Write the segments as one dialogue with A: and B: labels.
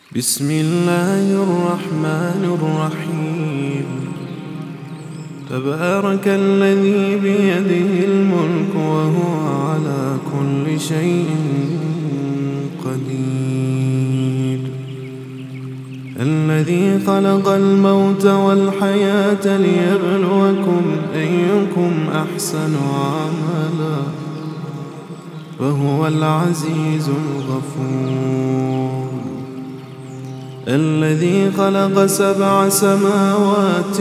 A: بسم الله الرحمن الرحيم. تبارك الذي بيده الملك وهو على كل شيء قدير. الذي خلق الموت والحياة ليبلوكم أيكم أحسن عملا وهو العزيز الغفور. الذي خلق 7 سماوات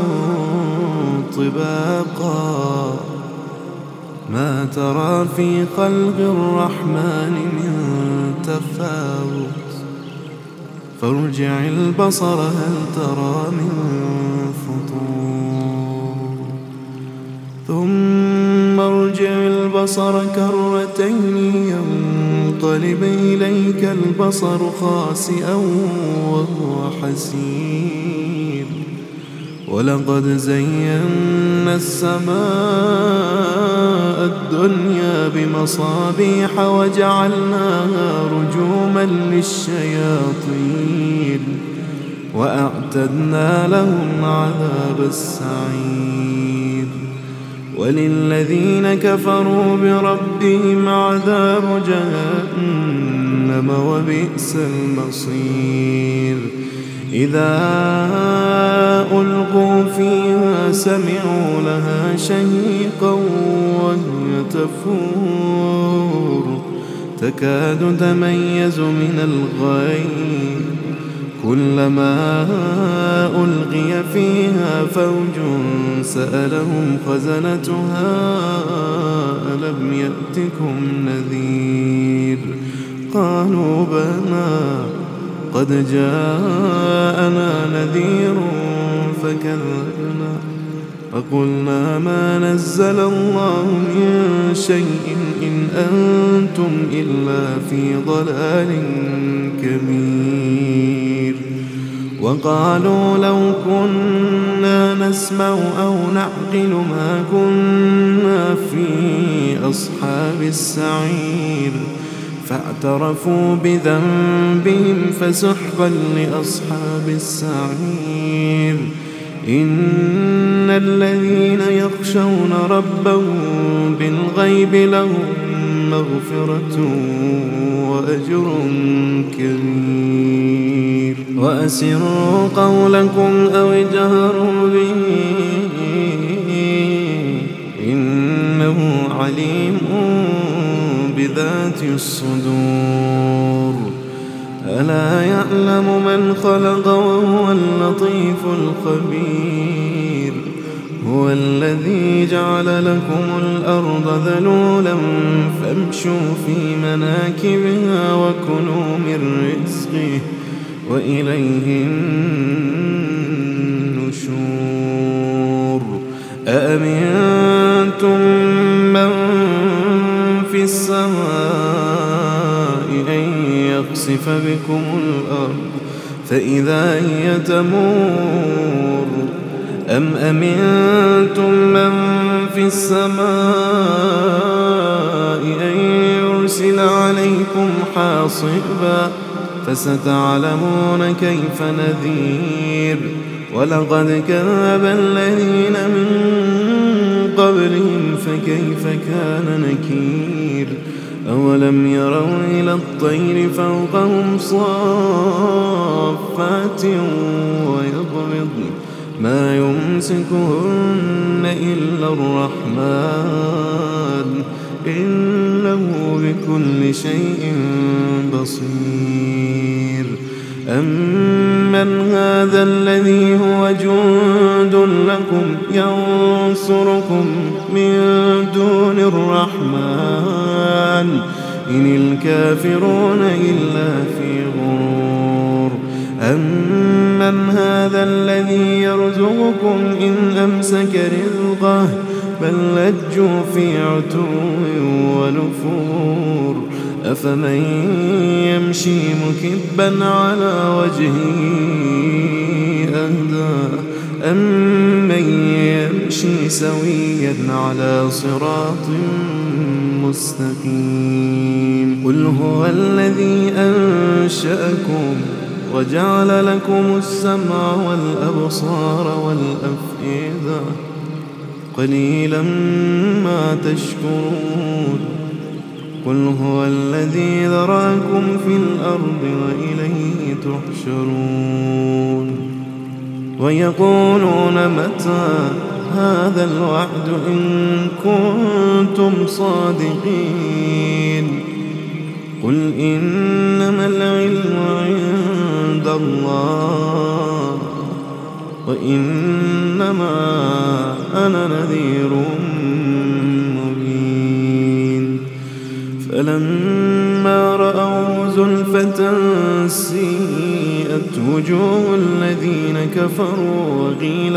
A: طباقا ما ترى في خلق الرحمن من تفاوت فارجع البصر هل ترى من فطور ثم ارجع البصر كرتين ينقلب إليك البصر خاسئا وهو حسير. ولقد زينا السماء الدنيا بمصابيح وجعلناها رجوما للشياطين وأعتدنا لهم عذاب السعير. وللذين كفروا بربهم عذاب جهنم وبئس المصير. إذا ألقوا فيها سمعوا لها شهيقا وهي تفور تكاد تميز من الغيظ كلما ألقي فيها فوج سألهم خزنتها ألم يأتكم نذير قالوا بلى قد جاءنا نذير فكذبنا فقلنا ما نزل الله من شيء إن أنتم إلا في ضلال كبير. وقالوا لو كنا نسمع أو نعقل ما كنا في أصحاب السعير فاعترفوا بذنبهم فسحقا لأصحاب السعير. إن الذين يخشون ربهم بالغيب لهم مغفرة وأجر كبير. وأسروا قولكم أو اجهروا به إنه عليم بذات الصدور. ألا يعلم من خلق وهو اللطيف الخبير. هو الذي جعل لكم الأرض ذلولا فامشوا في مناكبها وكلوا من رزقه وإليه النشور. أأمنتم من في السماء أن يخسف بكم الأرض فإذا هي تمور أم أمنتم من في السماء أن يرسل عليكم حاصبا فستعلمون كيف نذير. ولقد كذب الذين من قبلهم فكيف كان نكير. أولم يروا إلى الطير فوقهم صافات ويقبضن ما يمسكهن إلا الرحمن إنه بكل شيء بصير. أمن هذا الذي هو جند لكم ينصركم من دون الرحمن إن الكافرون إلا في غرور. أمن هذا الذي يرزقكم إن أمسك رزقه بل لجوا في عتو ونفور. أفمن يمشي مكبا على وجهه أهدى أمن يمشي سويا على صراط مستقيم. قل هو الذي أنشأكم وجعل لكم السمع والأبصار والأفئدة قليلا ما تشكرون قل هو الذي ذرأكم في الأرض وإليه تحشرون ويقولون متى هذا الوعد إن كنتم صادقين قل إنما العلم عند الله وإنما أنا نذير مبين فلما رأوا زلفة سيئت وجوه الذين كفروا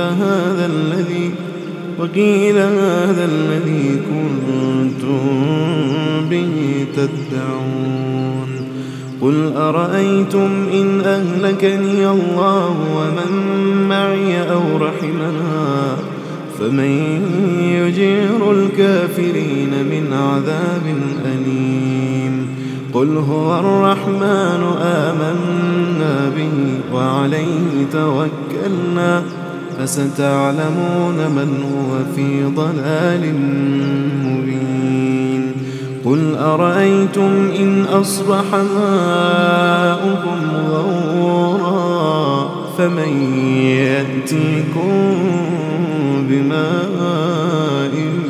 A: وقيل هذا الذي كنتم به تدعون قل أرأيتم إن أهلكني الله ومن معي أو رحمنا فمن يجير الكافرين من عذاب أليم قل هو الرحمن آمنا به وعليه توكلنا فستعلمون من هو في ضلال مبين قل أرأيتم إن أصبح ماؤكم غورا فمن يأتيكم بماء